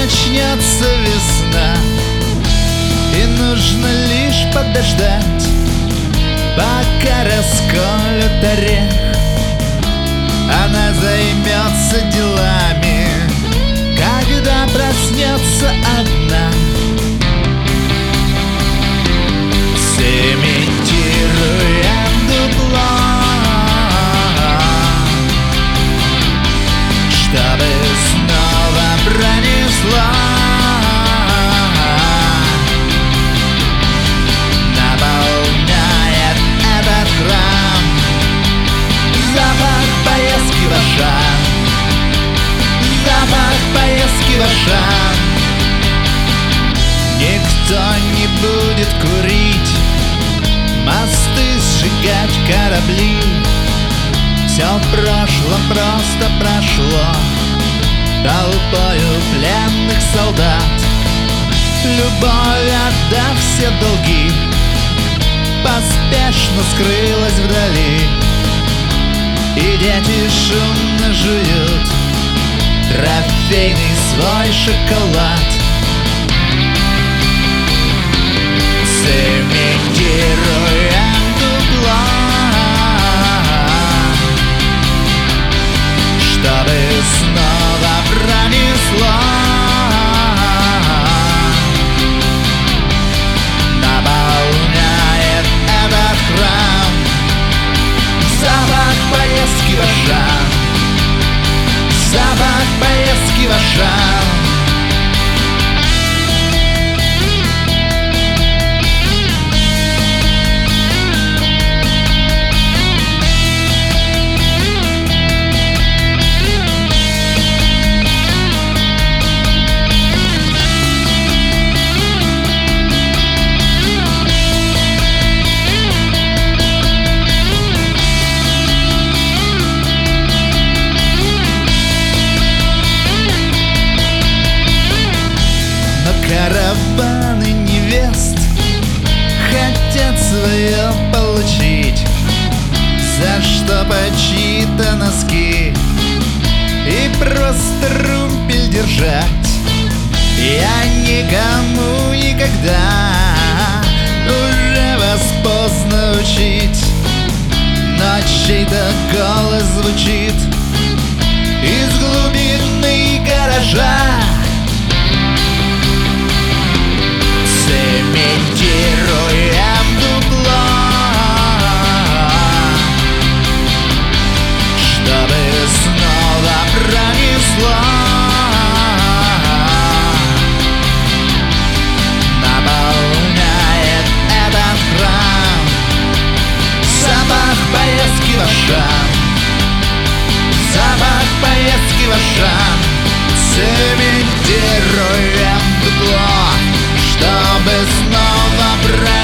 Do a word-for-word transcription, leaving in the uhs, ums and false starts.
начнется весна, и нужно лишь подождать, пока расколют орех. Она займется делами, когда проснется одна. Цементируем дупло, чтобы снова пронесло. Наполняет этот храм запах поездки в Ашан, запах поездки в Ашан. Никто не будет курить, мосты сжигать, корабли. Все в прошлом просто прошло толпою пленных солдат. Любовь, отдав все долги, поспешно скрылась вдали, и дети шумно жуют трофейный свой шоколад. Цементируем дупло, чтобы снова пронесло. Наполняет этот храм запах поездки в Ашан, запах поездки в Ашан. Караваны невест хотят свое получить, за что чьи-то носки и просто румпель держать. Я никому никогда уже вас поздно учить, но чей-то голос звучит из глубины гаража. Цементируем дупло, чтобы снова пронесло. Наполняет этот храм запах поездки в Ашан, запах поездки в Ашан. Цементируем дупло, чтобы снова брать.